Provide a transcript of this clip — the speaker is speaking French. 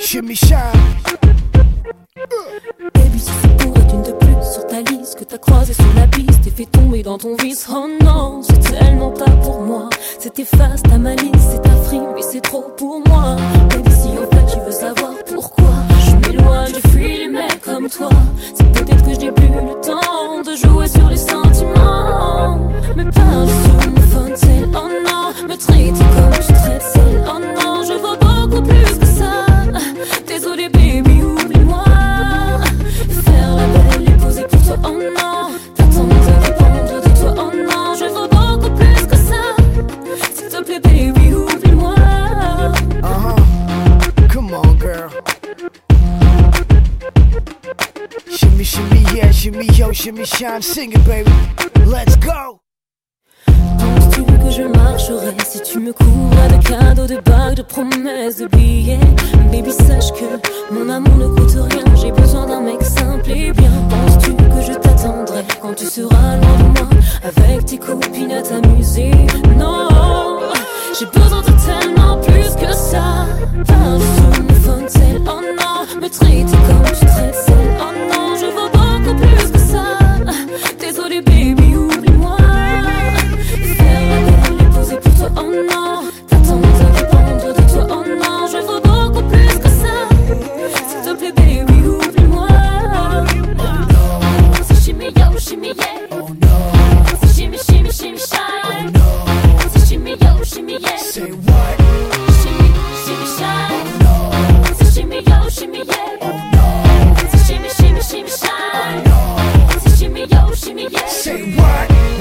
shimmy shine. Baby, si c'est pour être une de plus sur ta liste, que t'as croisé sur la piste et fait tomber dans ton vice. Oh non, c'est tellement pas pour moi. C'est tes faces, ta malice, c'est ta frime, mais c'est trop pour moi. Baby, si en fait tu veux savoir pourquoi je m'éloigne, je fuis les mecs comme toi, c'est peut-être que je n'ai plus le temps de jouer sur les sentiments. Me parle sur mon phone, c'est oh non, me traiter comme tu traites celle. Oh non, je vaux beaucoup plus que ça. Désolé baby, oublie-moi. Faire la belle et poser pour toi, oh non. T'attends de dépendre de toi, oh non. Je vaux beaucoup plus que ça. S'il te plaît baby, oublie-moi. Come on girl. Shimmy, shimmy, yeah, shimmy, yo, shimmy, shine, sing it baby. Let's go. Penses-tu que je marcherai si tu me couvres de cadeaux, de bagues, de promesses, de billets? Baby, sache que mon amour ne coûte rien. J'ai besoin d'un mec simple et bien. Penses-tu que je t'attendrai quand tu seras loin de moi, avec tes copines à t'amuser? Non, j'ai besoin de tellement plus que ça. Parle sur mon phone, celle, oh non. Me traiter comme tu traites celle, oh non. Je vaux beaucoup plus que ça. Désolé baby, oublie-moi. Faire la belle et poser pour toi, oh non. T'attends de dépendre de toi, oh non. Je vaux beaucoup plus que ça. S'il te plaît baby, oublie-moi. C'est shimmy yo, shimmy yeah. C'est shimmy, shimmy, shimmy shine. C'est shimmy yo, shimmy yeah. Say what? Shimmy, shimmy shine. C'est shimmy yo, shimmy yeah. C'est shimmy, shimmy, shimmy shine. C'est shimmy yo, shimmy yeah. Say what?